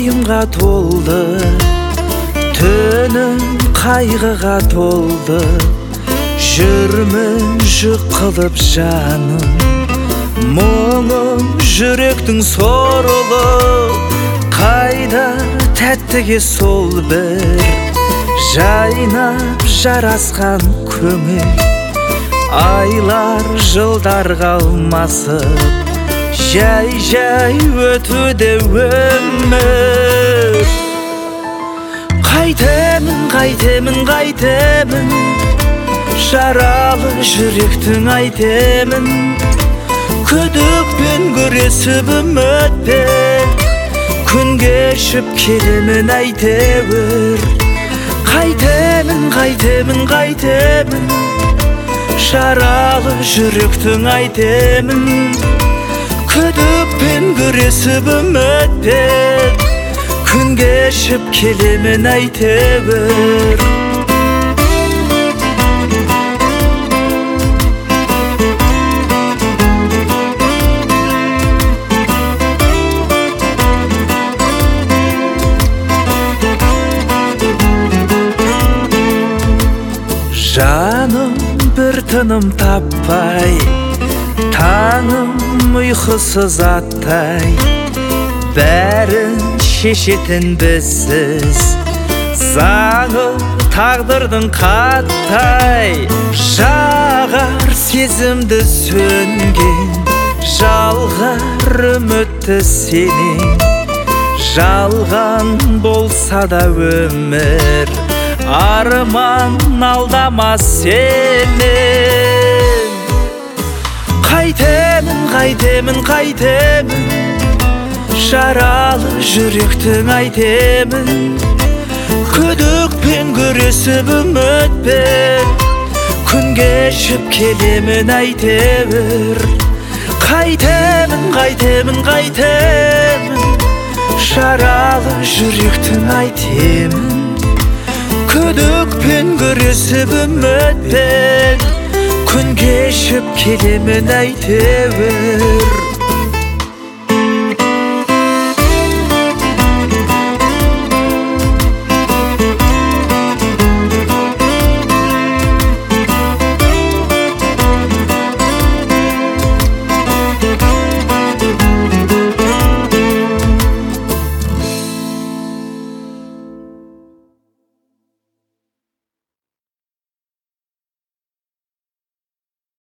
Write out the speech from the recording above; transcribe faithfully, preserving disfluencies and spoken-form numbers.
ойымға толды, түнім қайғыға толды. Жүрмін жүк қылып жаным, мұңым жүректің сорлы. Қайда тәттіге сол бір жайнап жарасқан көңіл. Айлар жылдар қалмасып, жай-жай өтуде өмір. Қайтемін, қайтемін, қайтемін, жаралы жүректің айтемін. Күдікпен күресіп үмітпен, күн кешіп келемін әйтеуір. Қайтемін, қайтемін, қайтемін, жаралы жүректің айтемін. Күдікпен күресіп үмітпен, күн кешіп келемін әйтеуір. Жаным бір тыным таппай, таңым ұйқысыз аттай. Бәрін шешетін бізсіз, заңы тағдырдың қаттай. Жағар сезімді сөнген, жалғар үмітті сенен. Жалған болса да өмір, арман алдамас сенен. Қайтемін, қайтемін, қайтемін, жаралы жүректің айтемін. Күдікпен күресіп үмітпен, күн кешіп келемін әйтеуір. Қайтемін, қайтемін, қайтемін, жаралы жүректің айтемін. Күдікпен күресіп үмітпен, күн кешіп келемін әйтеуір.